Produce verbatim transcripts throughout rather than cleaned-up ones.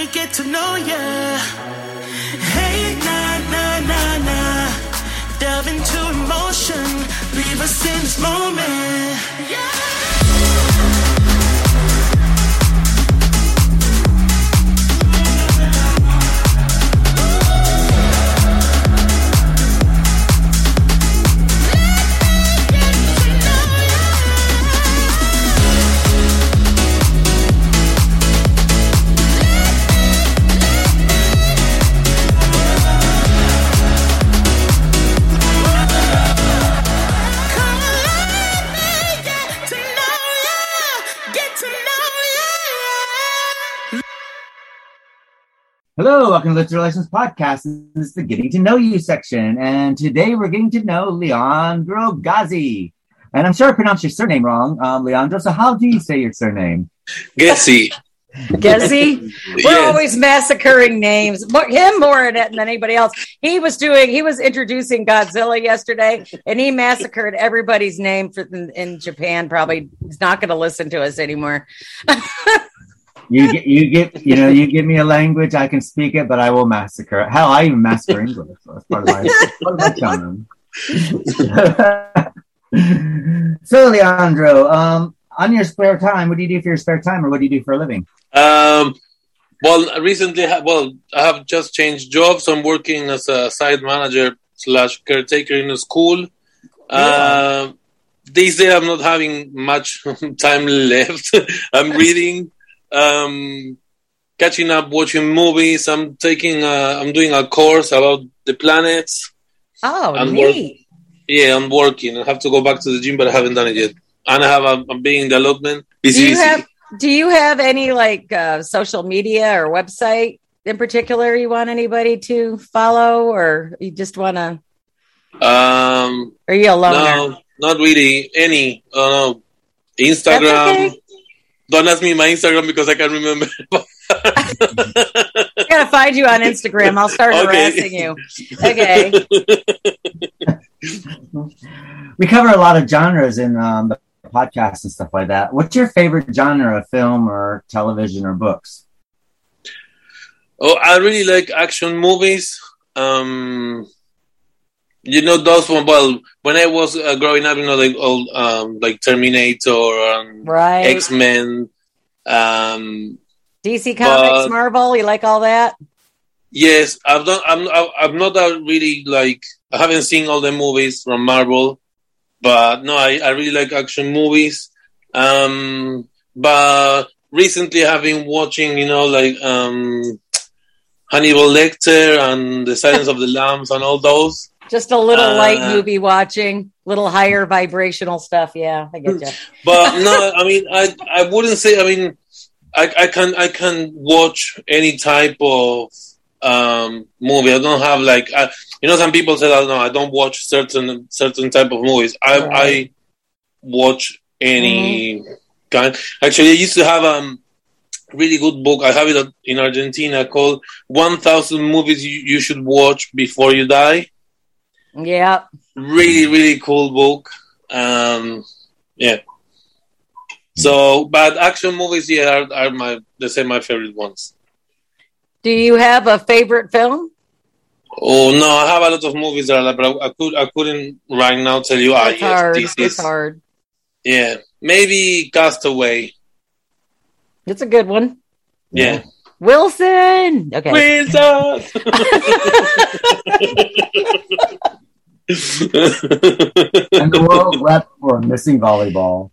get to know ya. Hey, nah, nah, nah, nah. Delve into emotion. Leave us in this moment. Yeah. Hello, welcome to Let's Relations Podcast. This is the Getting to Know You section, and today we're getting to know Leandro Gazzi. And I'm sure I pronounced your surname wrong, um, Leandro. So how do you say your surname? Gazzi. Gazzi? We're yes. always massacring names. Him more than anybody else. He was doing. He was introducing Godzilla yesterday, and he massacred everybody's name for, in, in Japan. Probably he's not going to listen to us anymore. You get, you get, you know, you give me a language, I can speak it, but I will massacre it. Hell, I even massacre English. So that's part of my, part of my charm. So, Leandro, um, on your spare time, what do you do for your spare time, or what do you do for a living? Um, well, recently, well, I have just changed jobs. I'm working as a site manager slash caretaker in a school. Yeah. Uh, these days, I'm not having much time left. I'm reading. Um, catching up, watching movies. I'm taking, a, I'm doing a course about the planets. Oh, I'm neat. Work, yeah, I'm working. I have to go back to the gym, but I haven't done it yet. And I have a, a big development. Busy, do you busy. have, do you have any like uh, social media or website in particular you want anybody to follow, or you just want to? Um, are you alone? No, not really. Any? Uh, no. Instagram. That's okay. Don't ask me my Instagram because I can't remember. I gotta find you on Instagram. I'll start okay. harassing you. Okay. We cover a lot of genres in um, the podcast and stuff like that. What's your favorite genre of film or television or books? Oh, I really like action movies. Um, you know those one. Well, when I was uh, growing up, you know, like old, um, like Terminator, um, right, X-Men, um, D C Comics, but, Marvel. You like all that? Yes, I've done. I'm. I'm not a really like. I haven't seen all the movies from Marvel, but no, I, I really like action movies. Um, but recently, I've been watching, you know, like um, Hannibal Lecter and The Silence of the Lambs and all those. Just a little uh, light movie watching, little higher vibrational stuff. Yeah, I get you. But no, I mean, I I wouldn't say. I mean, I I can I can watch any type of um, movie. I don't have like I, you know, some people say, "Oh no, I don't watch certain certain type of movies." I right. I watch any mm-hmm. kind. Actually, I used to have a um, really good book. I have it in Argentina called one thousand Movies You, you Should Watch Before You Die. Yeah. Really, really cool book. Um, yeah. So, but action movies, yeah, are, are my, they say my favorite ones. Do you have a favorite film? Oh, no, I have a lot of movies that I like, but I, I, could, I couldn't right now tell you, ah, it's yes, hard. this it's is. hard. Yeah. Maybe Castaway. It's a good one. Yeah. Wilson! Okay. Wilson! And the world wept for missing volleyball.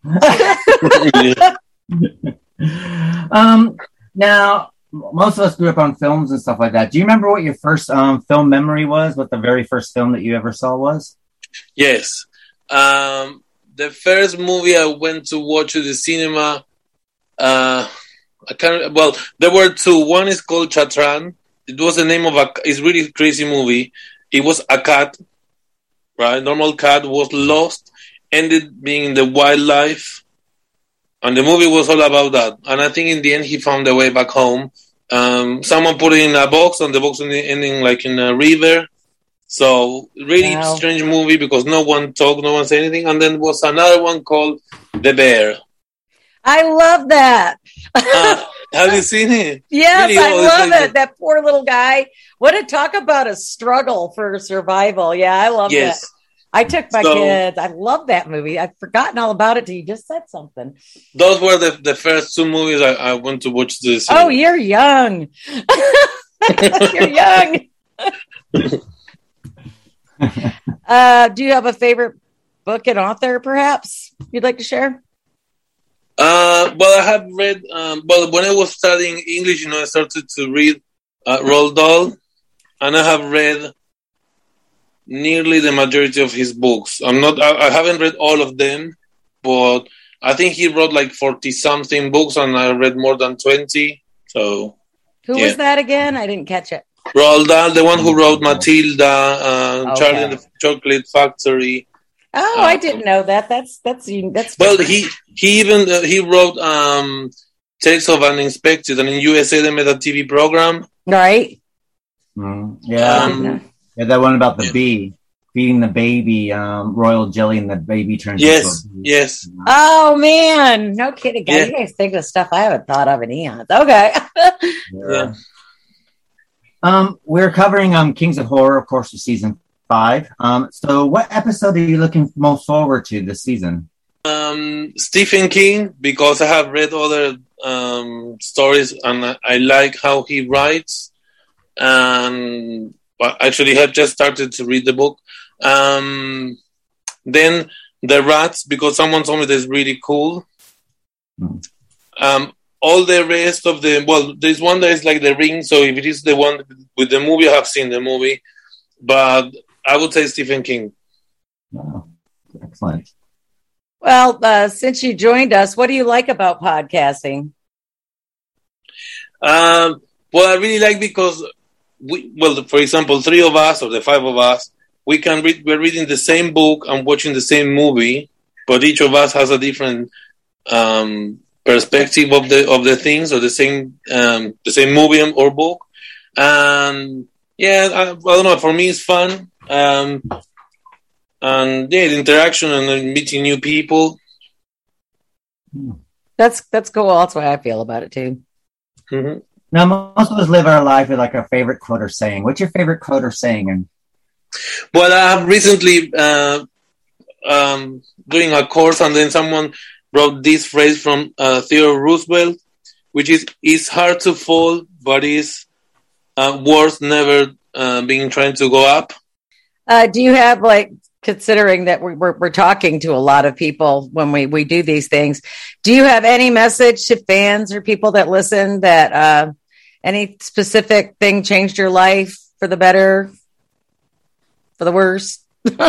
um, now, most of us grew up on films and stuff like that. Do you remember what your first um, film memory was? What the very first film that you ever saw was? Yes. Um, the first movie I went to watch at the cinema, uh, I can't. Well, there were two. One is called Chatran. It was the name of a. It's really crazy movie. It was a cat, right? Normal cat was lost, ended being in the wildlife, and the movie was all about that. And I think in the end he found a way back home. Um, someone put it in a box, and the box ending like in a river. So really wow. strange movie because no one talked, no one said anything. And then there was another one called The Bear. I love that. Uh, have you seen it? Yes, really I love like it. That poor little guy. What a talk about a struggle for survival. Yeah, I love yes. that. I took my So, kids. I love that movie. I've forgotten all about it till you just said something. Those were the, the first two movies I, I went to watch this. Oh, you're young. You're young. uh, do you have a favorite book and author, perhaps, you'd like to share? Uh, well, I have read, um, well, when I was studying English, you know, I started to read uh, Roald Dahl, and I have read nearly the majority of his books. I'm not, I, I haven't read all of them, but I think he wrote like forty something books, and I read more than twenty. So, who yeah. was that again? I didn't catch it. Roald Dahl, the one who wrote Matilda, uh, okay. Charlie and the Chocolate Factory. Oh, uh, I didn't know that. That's that's that's. Well, he he even uh, he wrote um, Tales of Unexpected, and in U S A they made a T V program. Right. Mm, yeah. Um, yeah, that one about the yeah. bee feeding the baby um, royal jelly, and the baby turns. Yes. Into a bee. Yes. Oh man, no kidding, guys! Yeah. You guys think of stuff I haven't thought of in eons. Okay. yeah. yeah. Um, we're covering um Kings of Horror, of course, for season five. Um, so what episode are you looking most forward to this season? Um, Stephen King, because I have read other um stories and I, I like how he writes. And well, actually, I have just started to read the book. Um, then The Rats, because someone told me that's really cool. Mm. Um. All the rest of the, well, there's one that is like The Ring, so if it is the one with the movie, I have seen the movie, but I would say Stephen King. Wow. Excellent. Well, uh, since you joined us, what do you like about podcasting? Um, well, I really like because, we, well, for example, three of us or the five of us, we can read, we're reading the same book and watching the same movie, but each of us has a different um perspective of the of the things or the same um, the same movie or book, and yeah, I, I don't know. For me, it's fun, um, and yeah, the interaction and then meeting new people. That's that's cool. That's the way I feel about it too. Mm-hmm. Now, most of us live our life with like our favorite quote or saying. What's your favorite quote or saying? And well, I have recently uh, um, doing a course, and then someone wrote this phrase from uh, Theodore Roosevelt, which is, it's hard to fall, but it's uh, worth never uh, being trying to go up. Uh, do you have, like, considering that we're, we're, we're talking to a lot of people when we, we do these things, do you have any message to fans or people that listen that uh, any specific thing changed your life for the better, for the worse?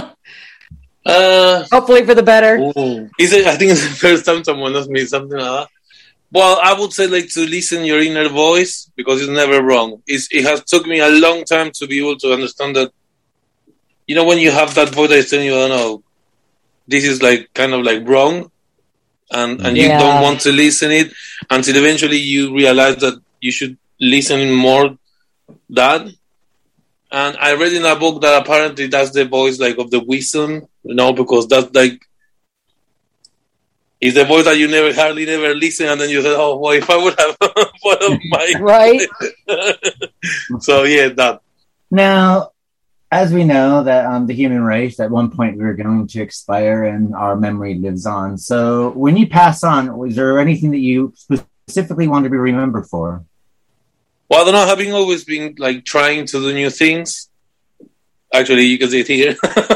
Uh, Hopefully for the better. Is it? I think it's the first time someone asked me something like that. Well, I would say like to listen your inner voice because it's never wrong. It's, it has took me a long time to be able to understand that. You know, when you have that voice that is telling you, "Oh no, this is like kind of like wrong," and and yeah. you don't want to listen it until eventually you realize that you should listen more. That. And I read in a book that apparently that's the voice like of the wisdom, you know, because that's like it's the voice that you never hardly never listen, and then you say, "Oh, well, if I would have followed my right." So yeah, that. Now, as we know that um, the human race at one point we were going to expire, and our memory lives on. So, when you pass on, was there anything that you specifically want to be remembered for? Well, I don't know, having always been like trying to do new things. Actually, you can see it here.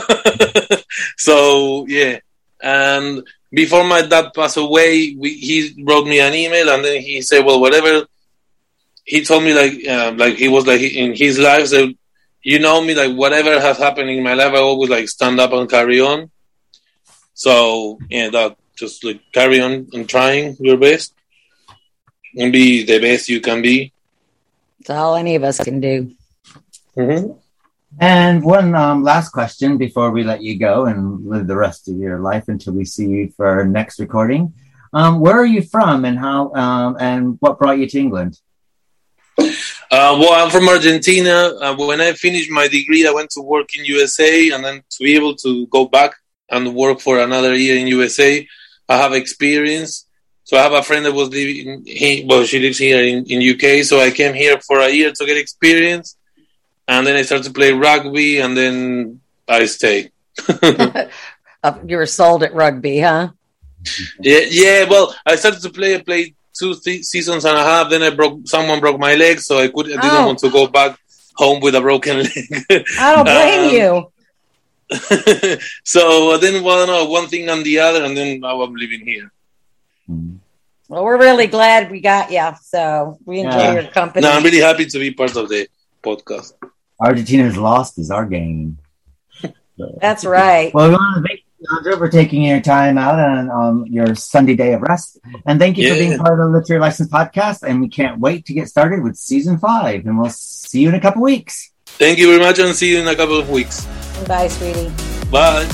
So, yeah. And before my dad passed away, we, he wrote me an email, and then he said, well, whatever. He told me, like, uh, like he was like in his life, so, you know me, like whatever has happened in my life, I always like stand up and carry on. So, yeah, that just like carry on and trying your best and be the best you can be. It's all any of us can do. Mm-hmm. And one um, last question before we let you go and live the rest of your life until we see you for our next recording. Um, where are you from, and how? Um, and what brought you to England? Uh, well, I'm from Argentina. Uh, when I finished my degree, I went to work in U S A, and then to be able to go back and work for another year in U S A, I have experience. So I have a friend that was living. He well, she lives here in, in U K. So I came here for a year to get experience, and then I started to play rugby, and then I stayed. You were sold at rugby, huh? Yeah, yeah. Well, I started to play. I played two th- seasons and a half. Then I broke. Someone broke my leg, so I could. I didn't Oh. want to go back home with a broken leg. I don't blame Um, you. So then, well, no, one thing and the other, and then now I'm living here. Well, we're really glad we got you. So we enjoy Yeah. your company. No, I'm really happy to be part of the podcast. Argentina's lost is our game. That's right. Well, we want to thank you, Leandro, for taking your time out on um, your Sunday day of rest. And thank you for Yeah. being part of the Literary License Podcast. And we can't wait to get started with season five. And we'll see you in a couple weeks. Thank you very much, and see you in a couple of weeks. Bye, sweetie. Bye.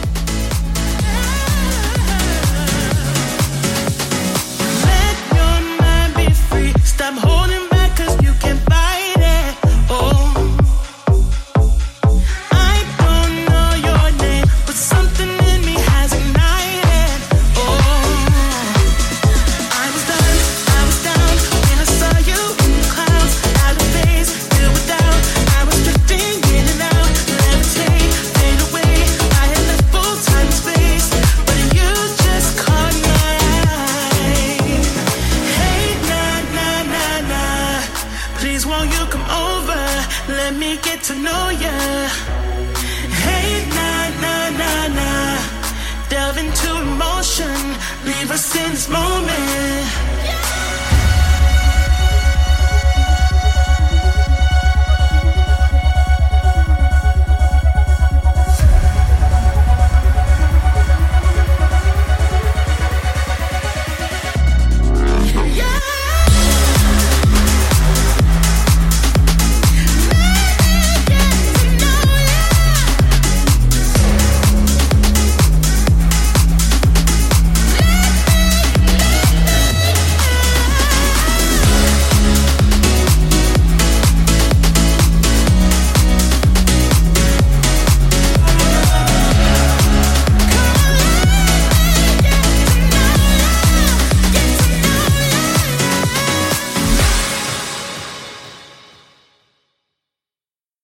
Let your mind be free. Stop holding back, 'cause you can fight it. Oh, I don't know your name, but something in me has ignited. Oh, I was done, I was down when I saw you in the clouds. Out of phase, filled with doubt. I was drifting in and out, levitate, fade away. I had left full time and space, but you just caught my eye. Hey, nah, nah, nah, nah. Please won't you come over? Let me get to know ya. Hey, nah, nah, nah, nah. Delve into emotion. Leave us in this moment.